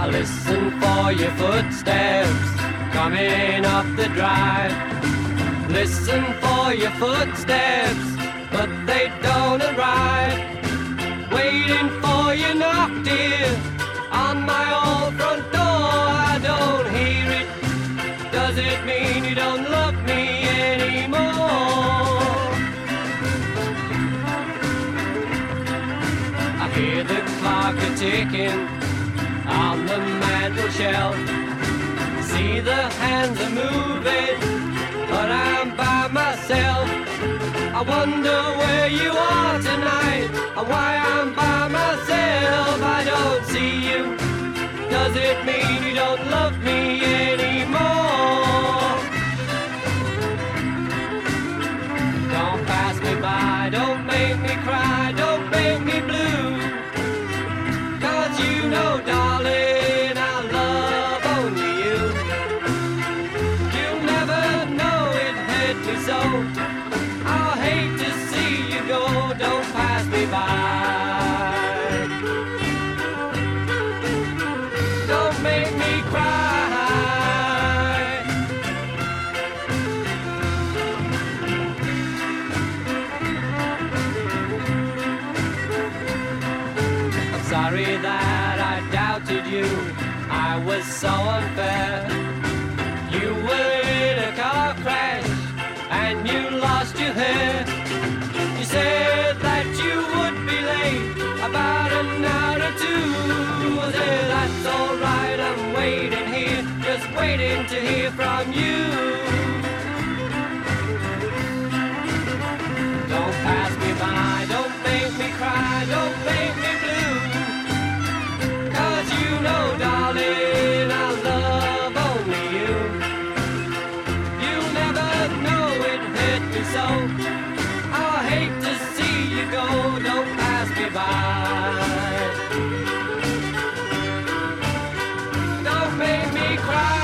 I listen for your footsteps coming up the drive. Listen for your footsteps, but they don't arrive. Waiting for you knock, dear, on my old front door. I don't hear it. Does it mean you don't love me anymore? I hear the clock a-ticking on the mantel shelf. See the hands are moving, but I'm by myself. I wonder where you are tonight, and why I'm by myself. I don't see you. Does it mean you don't love me anymore? Don't pass me by, don't make me cry, don't make me blue. 'Cause you know, darling, I love only you. You'll never know it hurt me so. I'll hate to see you go, don't pass me by. Don't make me cry. I'm sorry that I doubted you, I was so unfair. You were in a car crash and you lost your hair. You said that you would be late about an hour or two. I said, that's alright, I'm waiting here, just waiting to hear from you. Don't pass me by, don't make me cry, don't make me blue. 'Cause you know, darling, I love only you. You'll never know it hurt me so. I hate to see you go, don't pass me by. Don't make me cry.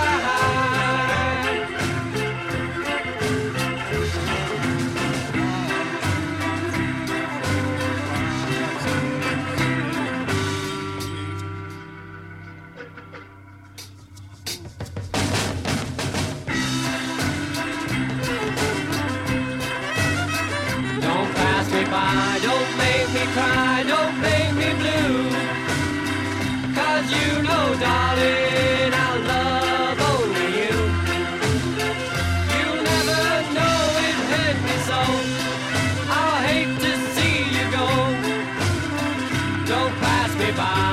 Don't pass me by, don't make me cry, don't make me blue. 'Cause you know, darling, I love only you. You'll never know it hurt me so. I'll hate to see you go. Don't pass me by.